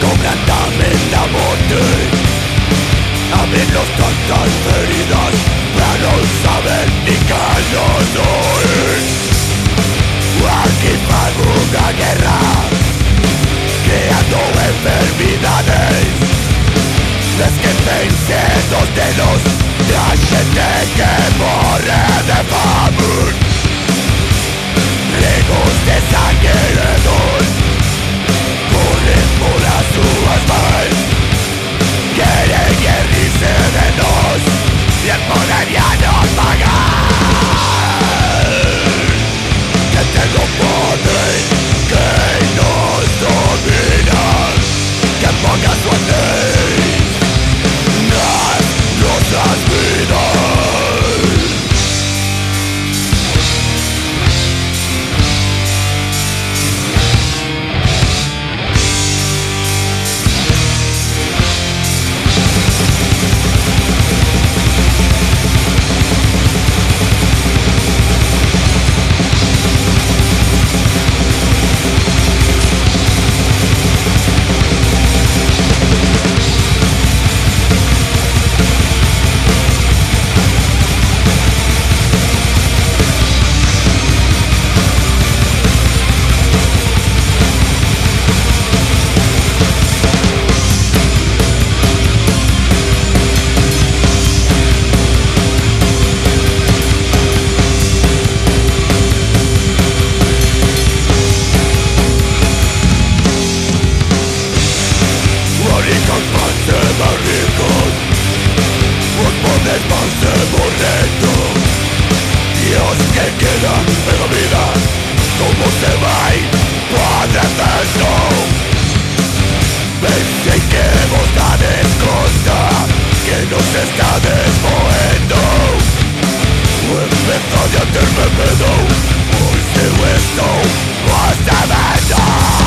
completamente a muerte. Abrirnos tantas heridas para no saber ni qué nos doy. Aquí pago una guerra, creando enfermedades. Esquecen de los da gente que morre de fame. Regos de sangre corren por las suas mãos. Quieren guerrirse de nos y el poder ya nos paga. Que tengo poder que nos domina, que ponga su ley nuestras vidas. Dios que queda en la vida, ¿cómo se va a ir? Padre Santo, pensé que vos dades cuenta que nos está desmoendo. Empezó a hacerme pedo, por si esto vas a ver.